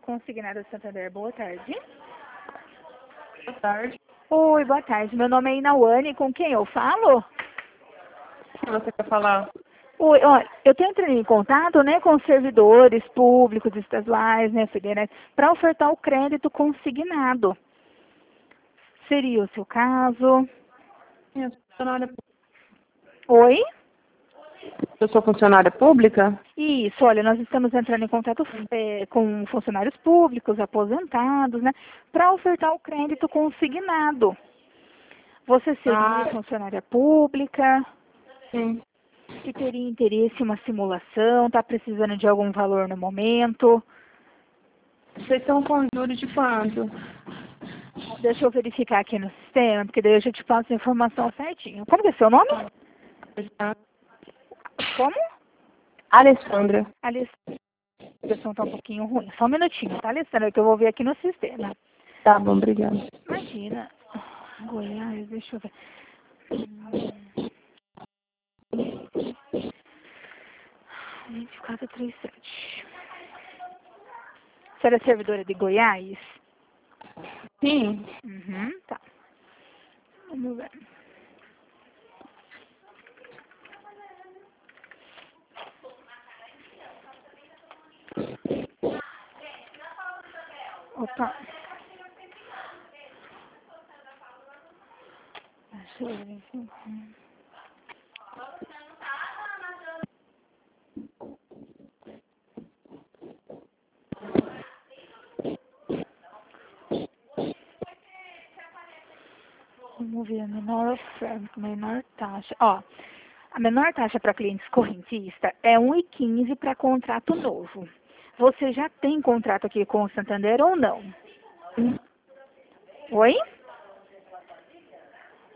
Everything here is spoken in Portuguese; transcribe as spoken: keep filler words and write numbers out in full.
Consignado Santander, boa tarde. Boa tarde. Oi, boa tarde. Meu nome é Inauane, com quem eu falo? O que você quer falar? Oi, olha, eu estou entrando em contato, né, com servidores públicos, estaduais, né, federais, para ofertar o crédito consignado. Seria o seu caso? Eu sou funcionária pública. Oi? Eu sou funcionária pública? Isso, olha, nós estamos entrando em contato é, com funcionários públicos, aposentados, né, para ofertar o crédito consignado. Você seria Ah, funcionária pública sim. e teria interesse em uma simulação, está precisando de algum valor no momento? Vocês são com juros de quanto? Deixa eu verificar aqui no sistema, porque daí eu já te passo a informação certinho. Como que é seu nome? Como? Alessandra. Alessandra. A ligação está um pouquinho ruim. Só um minutinho, tá, Alessandra, que eu vou ver aqui no sistema. Tá bom, obrigada. Imagina. Goiás, deixa eu ver. vinte e quatro, trinta e sete. Você era servidora de Goiás? Sim. Uhum, tá. Vamos ver. Opa. Deixa eu ver aqui. Vamos ver a menor oferta, menor taxa. Ó, a menor taxa para clientes correntistas é um e quinze para contrato novo. Você já tem contrato aqui com o Santander ou não? Oi?